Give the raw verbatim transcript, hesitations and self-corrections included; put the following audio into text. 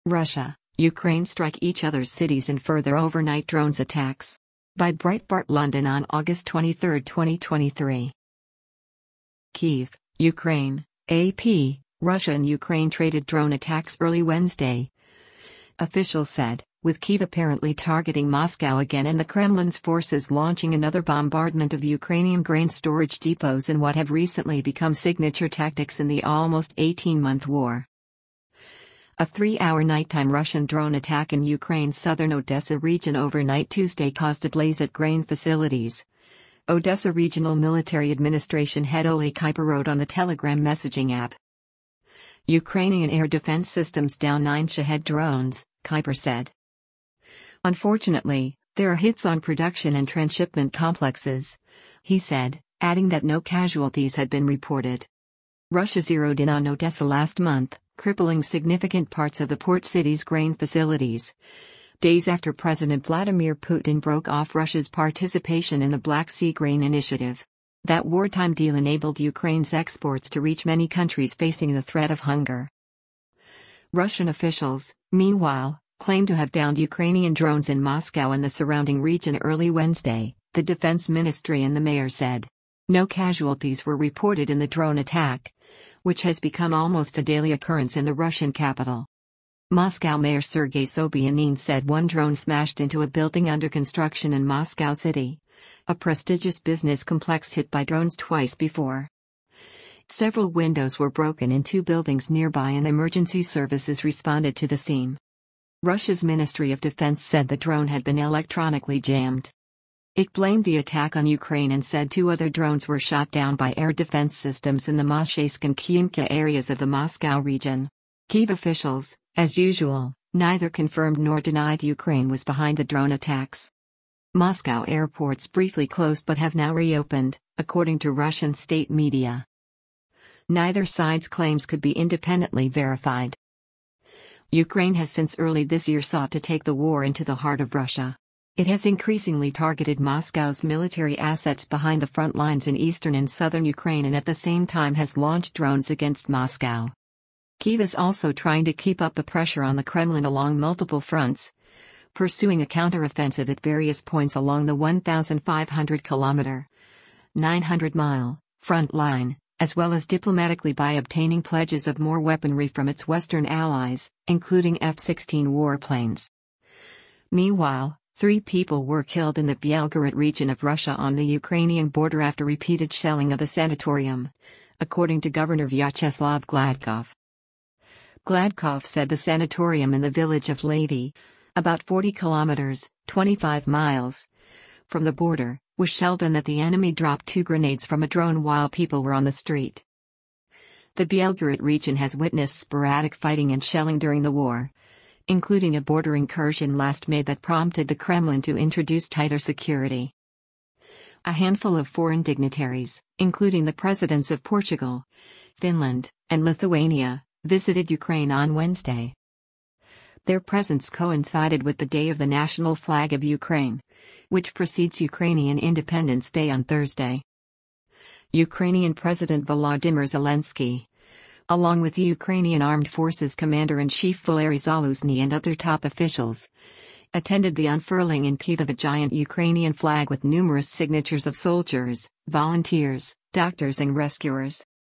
Russia, Ukraine strike each other's cities in further overnight drones attacks. By Breitbart London on August twenty-third, twenty twenty-three. Kyiv, Ukraine, A P, Russia and Ukraine traded drone attacks early Wednesday. Officials said, with Kyiv apparently targeting Moscow again and the Kremlin's forces launching another bombardment of Ukrainian grain storage depots in what have recently become signature tactics in the almost eighteen-month war. A three-hour nighttime Russian drone attack in Ukraine's southern Odessa region overnight Tuesday caused a blaze at grain facilities. Odessa Regional Military Administration head Oleg Kuiper wrote on the Telegram messaging app. Ukrainian air defense systems down nine Shahed drones, Kuiper said. Unfortunately, there are hits on production and transshipment complexes, he said, adding that no casualties had been reported. Russia zeroed in on Odessa last month, crippling significant parts of the port city's grain facilities. Days after President Vladimir Putin broke off Russia's participation in the Black Sea Grain Initiative. That wartime deal enabled Ukraine's exports to reach many countries facing the threat of hunger. Russian officials, meanwhile, claimed to have downed Ukrainian drones in Moscow and the surrounding region early Wednesday, the defense ministry and the mayor said. No casualties were reported in the drone attack, which has become almost a daily occurrence in the Russian capital. Moscow Mayor Sergei Sobyanin said one drone smashed into a building under construction in Moscow City, a prestigious business complex hit by drones twice before. Several windows were broken in two buildings nearby and emergency services responded to the scene. Russia's Ministry of Defense said the drone had been electronically jammed. It blamed the attack on Ukraine and said two other drones were shot down by air defense systems in the Moshaysky and Kyivka areas of the Moscow region. Kyiv officials, as usual, neither confirmed nor denied Ukraine was behind the drone attacks. Moscow airports briefly closed but have now reopened, according to Russian state media. Neither side's claims could be independently verified. Ukraine has since early this year sought to take the war into the heart of Russia. It has increasingly targeted Moscow's military assets behind the front lines in eastern and southern Ukraine and at the same time has launched drones against Moscow. Kyiv is also trying to keep up the pressure on the Kremlin along multiple fronts, pursuing a counteroffensive at various points along the one thousand five hundred kilometer, nine hundred mile, front line, as well as diplomatically by obtaining pledges of more weaponry from its Western allies, including F sixteen warplanes. Meanwhile, three people were killed in the Belgorod region of Russia on the Ukrainian border after repeated shelling of a sanatorium, according to Governor Vyacheslav Gladkov. Gladkov said the sanatorium in the village of Levy, about forty kilometers, twenty-five miles, from the border, was shelled and that the enemy dropped two grenades from a drone while people were on the street. The Belgorod region has witnessed sporadic fighting and shelling during the war, including a border incursion last May that prompted the Kremlin to introduce tighter security. A handful of foreign dignitaries, including the presidents of Portugal, Finland, and Lithuania, visited Ukraine on Wednesday. Their presence coincided with the Day of the National Flag of Ukraine, which precedes Ukrainian Independence Day on Thursday. Ukrainian President Volodymyr Zelensky, along with the Ukrainian Armed Forces Commander-in-Chief Valery Zaluzhny and other top officials, attended the unfurling in Kyiv of a giant Ukrainian flag with numerous signatures of soldiers, volunteers, doctors and rescuers.